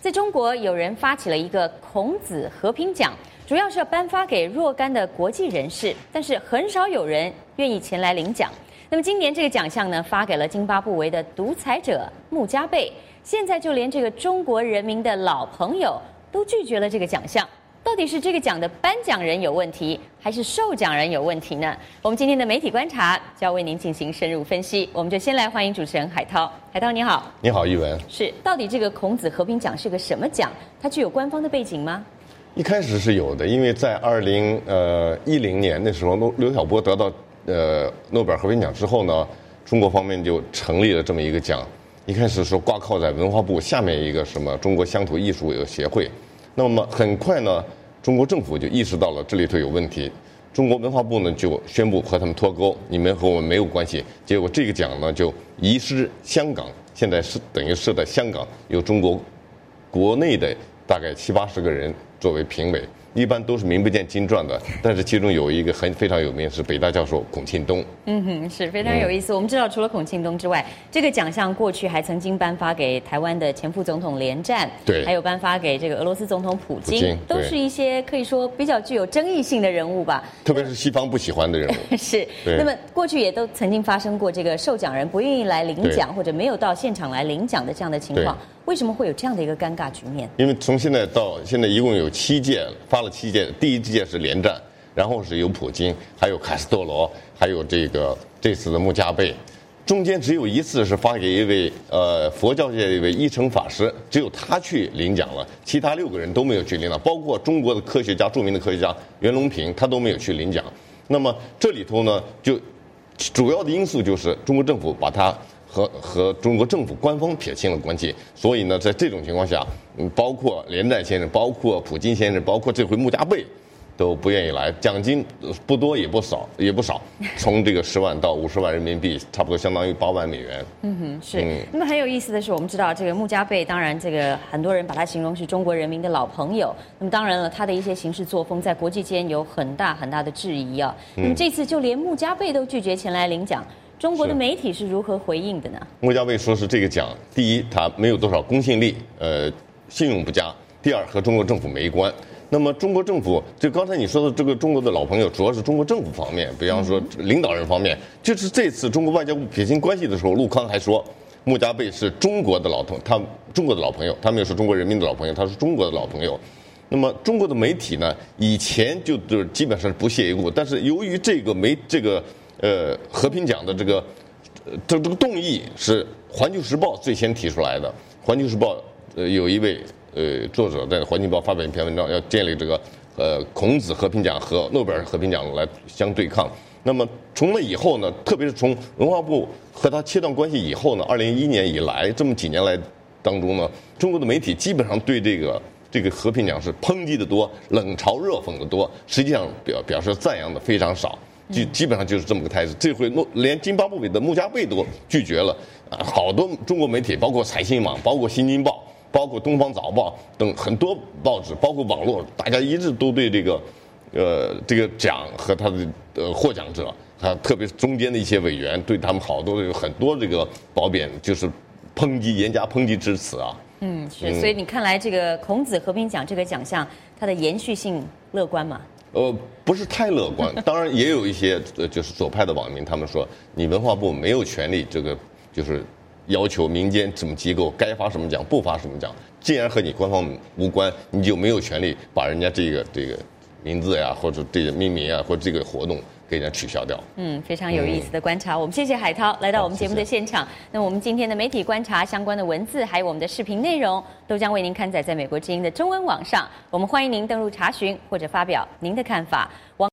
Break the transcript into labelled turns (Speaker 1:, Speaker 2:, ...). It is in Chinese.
Speaker 1: 在中国，有人发起了一个孔子和平奖，主要是要颁发给若干的国际人士，但是很少有人愿意前来领奖。那么今年这个奖项呢，发给了津巴布韦的独裁者穆加贝。现在就连这个中国人民的老朋友都拒绝了这个奖项。到底是这个奖的颁奖人有问题，还是受奖人有问题呢？我们今天的媒体观察就要为您进行深入分析。我们就先来欢迎主持人海涛。海涛你好。
Speaker 2: 你好，玉文。
Speaker 1: 是，到底这个孔子和平奖是个什么奖？它具有官方的背景吗？
Speaker 2: 一开始是有的，因为在2010年那时候，刘晓波得到诺贝尔和平奖之后呢，中国方面就成立了这么一个奖。一开始说挂靠在文化部下面一个什么中国乡土艺术协会。那么很快呢，中国政府就意识到了这里头有问题，中国文化部呢就宣布和他们脱钩，你们和我们没有关系。结果这个奖呢就移师香港，现在是等于设在香港，由中国国内的大概70-80个人作为评委，一般都是名不见经传的，但是其中有一个非常有名，是北大教授孔庆东。
Speaker 1: 是非常有意思。我们知道，除了孔庆东之外，这个奖项过去还曾经颁发给台湾的前副总统连战，
Speaker 2: 对，
Speaker 1: 还有颁发给这个俄罗斯总统普京，都是一些可以说比较具有争议性的人物吧。
Speaker 2: 特别是西方不喜欢的人物。
Speaker 1: 是。那么过去也都曾经发生过这个受奖人不愿意来领奖，或者没有到现场来领奖的这样的情况。为什么会有这样的一个尴尬局面？因
Speaker 2: 为从现在到现在一共有7届，发了7届。第一届是连战，然后是有普京，还有卡斯特罗，还有这次的穆加贝。中间只有一次是发给一位佛教界的一位依成法师，只有他去领奖了，其他6个人都没有去领奖，包括中国的科学家，著名的科学家袁隆平，他都没有去领奖。那么这里头呢，就主要的因素就是中国政府把他和中国政府官方撇清了关系，所以呢，在这种情况下，包括连战先生，包括普京先生，包括这回穆加贝，都不愿意来。奖金不多也不少，从这个10万到50万人民币，差不多相当于8万美元。
Speaker 1: 是。那么很有意思的是，我们知道这个穆加贝，当然这个很多人把他形容是中国人民的老朋友。那么当然了，他的一些行事作风在国际间有很大的质疑啊。那么这次就连穆加贝都拒绝前来领奖。中国的媒体是如何回应的呢？
Speaker 2: 穆加贝说是这个奖，第一，他没有多少公信力，信用不佳；第二，和中国政府没关。那么中国政府，就刚才你说的这个中国的老朋友，主要是中国政府方面，比方说领导人方面。就是这次中国外交部撇清关系的时候，陆康还说穆加贝是中国的老朋友，他没有说中国人民的老朋友，他是中国的老朋友。那么中国的媒体呢，以前就是基本上是不屑一顾，但是由于这个和平奖的这个动议是《环球时报》最先提出来的。《环球时报》有一位作者在《环球时报》发表一篇文章，要建立这个孔子和平奖和诺贝尔和平奖来相对抗。那么从那以后呢，特别是从文化部和他切断关系以后呢，2011年以来这么几年来当中呢，中国的媒体基本上对这个和平奖是抨击的多，冷嘲热讽的多，实际上表示赞扬的非常少。基本上就是这么个态势。这回连津巴布韦的穆加贝都拒绝了，好多中国媒体，包括财新网，包括新京报，包括东方早报等很多报纸，包括网络，大家一致都对这个奖和他的获奖者，特别是中间的一些委员，对他们有很多这个褒贬，就是严加抨击之词啊。
Speaker 1: 是。所以你看来这个孔子和平奖这个奖项，它的延续性乐观吗？
Speaker 2: 不是太乐观。当然也有一些就是左派的网民，他们说你文化部没有权利就是要求民间什么机构该发什么奖不发什么奖，既然和你官方无关，你就没有权利把人家这个名字呀，或者这个命名啊，或者这个活动给人家取消掉。
Speaker 1: 非常有意思的观察。我们谢谢海涛来到我们节目的现场。那么我们今天的媒体观察相关的文字，还有我们的视频内容，都将为您刊载在美国之音的中文网上。我们欢迎您登录查询或者发表您的看法。